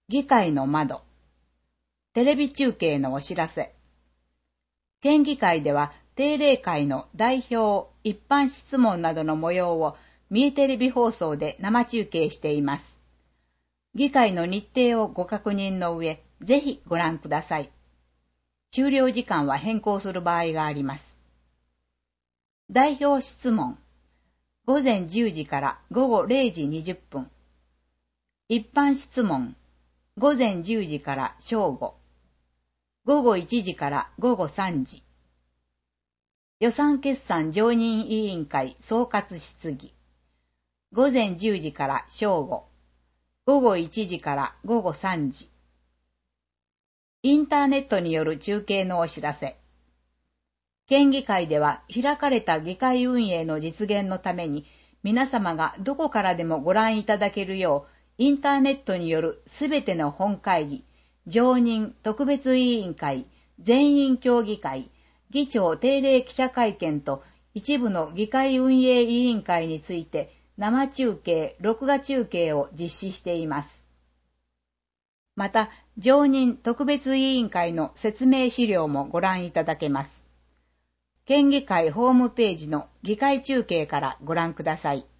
議会の窓。テレビ中継のお知らせ。県議会では定例会の代表、一般質問などの模様を三重テレビ放送で生中継しています。議会の日程をご確認の上、ぜひご覧ください。終了時間は変更する場合があります。代表質問。午前10時から午後0時20分。一般質問。午前10時から正午。午後1時から午後3時。予算決算常任委員会総括質疑。午前10時から正午。午後1時から午後3時。インターネットによる中継のお知らせ。県議会では開かれた議会運営の実現のために皆様がどこからでもご覧いただけるようインターネットによるすべての本会議、常任特別委員会、全員協議会、議長定例記者会見と一部の議会運営委員会について生中継、録画中継を実施しています。また、常任特別委員会の説明資料もご覧いただけます。県議会ホームページの議会中継からご覧ください。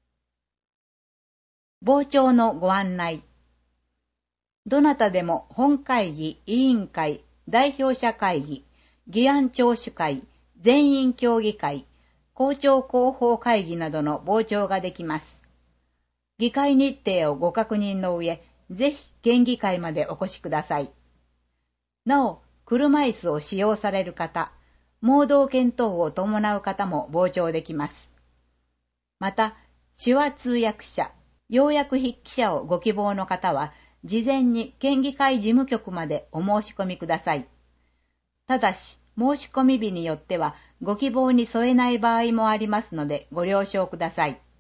傍聴のご案内。どなたでも本会議、委員会、代表者会議、議案聴取会、全員協議会、公聴広報会議などの傍聴ができます。議会日程をご確認の上、ぜひ県議会までお越しください。なお、車椅子を使用される方、盲導犬等を伴う方も傍聴できます。また、手話通訳者、要約筆記者をご希望の方は、事前に県議会事務局までお申し込みください。ただし、申し込み日によっては、ご希望に添えない場合もありますので、ご了承ください。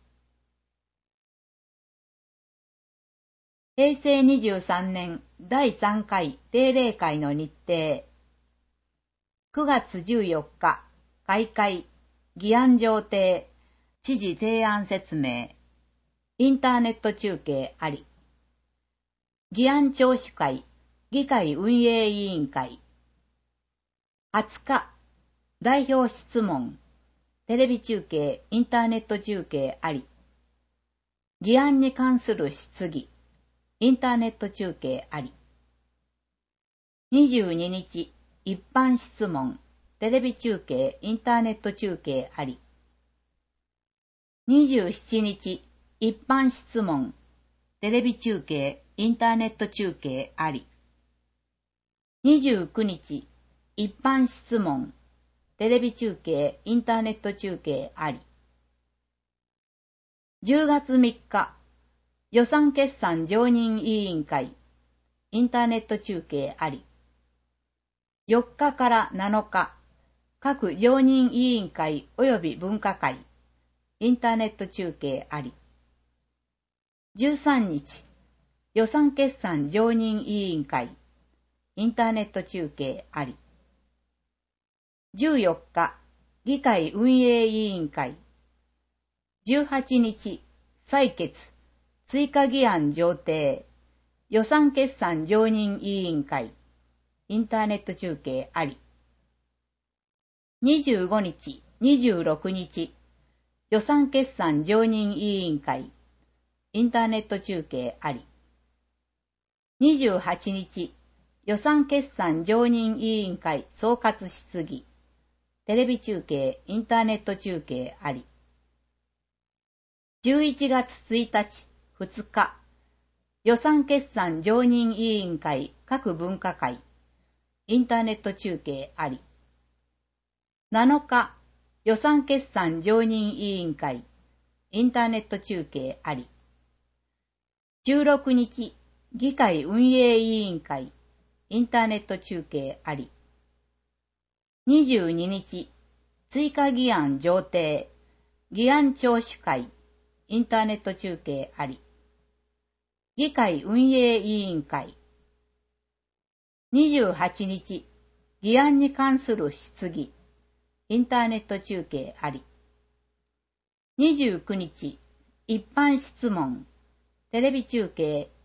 平成23年第3回定例会の日程。9月14日、開会、議案上呈、知事提案説明。インターネット中継あり。議案聴取会、議会運営委員会。20日、代表質問、テレビ中継、インターネット中継あり。議案に関する質疑、インターネット中継あり。22日、一般質問、テレビ中継、インターネット中継あり。27日、一般質問、テレビ中継、インターネット中継あり。29日、一般質問、テレビ中継、インターネット中継あり。10月3日、予算決算常任委員会、インターネット中継あり。4日から7日、各常任委員会及び分科会、インターネット中継あり。13日、予算決算常任委員会、インターネット中継あり。14日、議会運営委員会。18日、採決、追加議案上呈、予算決算常任委員会、インターネット中継あり。25日、26日、予算決算常任委員会、インターネット中継あり。28日、予算決算常任委員会総括質疑、テレビ中継、インターネット中継あり。11月1日、2日、予算決算常任委員会各分科会、インターネット中継あり。7日、予算決算常任委員会、インターネット中継あり。16日、議会運営委員会、インターネット中継あり。22日、追加議案上呈、議案聴取会、インターネット中継あり。議会運営委員会。28日、議案に関する質疑、インターネット中継あり。29日、一般質問、テレビ中継、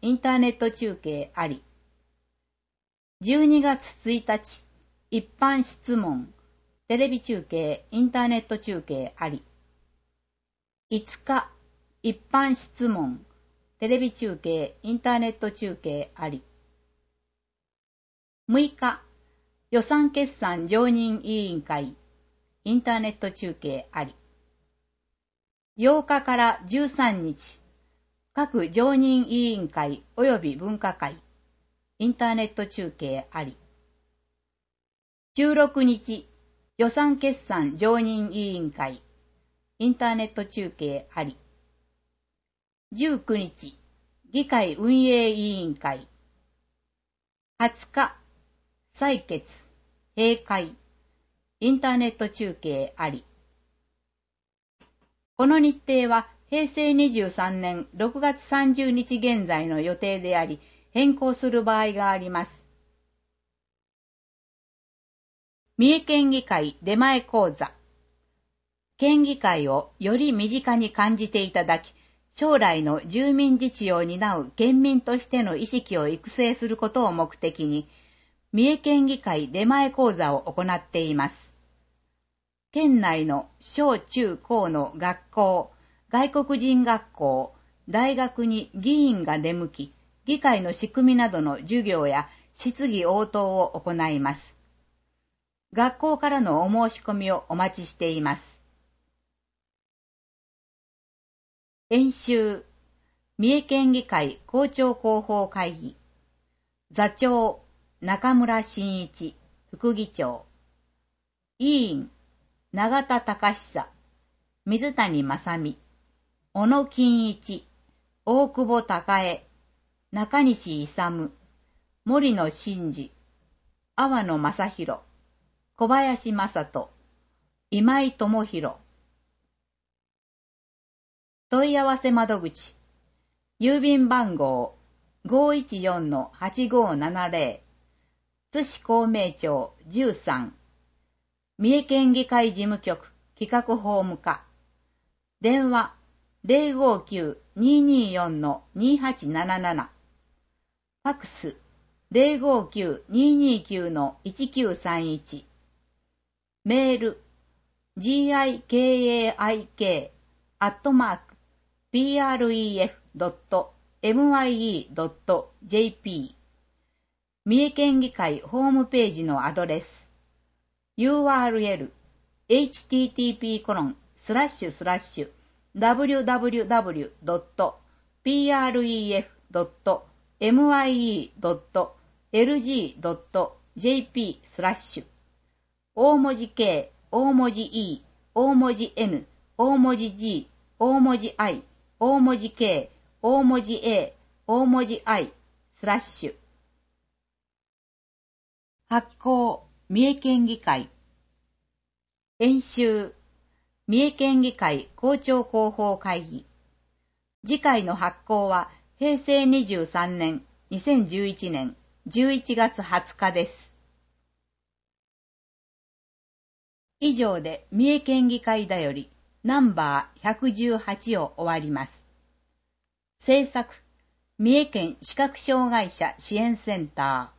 インターネット中継あり。12月1日、一般質問、テレビ中継、インターネット中継あり。5日、一般質問、テレビ中継、インターネット中継あり。6日、予算決算常任委員会、インターネット中継あり。8日から13日、各常任委員会及び分科会、インターネット中継あり。16日、予算決算常任委員会、インターネット中継あり。19日、議会運営委員会。20日、採決、閉会、インターネット中継あり。この日程は平成23年6月30日現在の予定であり、変更する場合があります。三重県議会出前講座。県議会をより身近に感じていただき、将来の住民自治を担う県民としての意識を育成することを目的に、三重県議会出前講座を行っています。県内の小中高の学校、外国人学校、大学に議員が出向き、議会の仕組みなどの授業や質疑応答を行います。学校からのお申し込みをお待ちしています。演習、三重県議会校長広報会議。座長、中村真一、副議長。委員、永田隆久、水谷正美、小野金一、大久保孝恵、中西勇、森野真二、阿波野正弘、小林正人、今井智弘。問い合わせ窓口、郵便番号 514-8570、津市公明町13、三重県議会事務局企画法務課。電話 059-224-2877。ファックス 059-229-1931。メール gikaik@pref.mye.jp。 三重県議会ホームページのアドレス。URL http://www.pref.mye.lg.jp/ 大文字 K、大文字 E、大文字 N、大文字 G、大文字 I、大文字 K、大文字 A、大文字 I/発行三重県議会。演習、三重県議会校長広報会議。次回の発行は平成23年2011年11月20日です。以上で三重県議会だよりナンバー118を終わります。制作、三重県視覚障害者支援センター。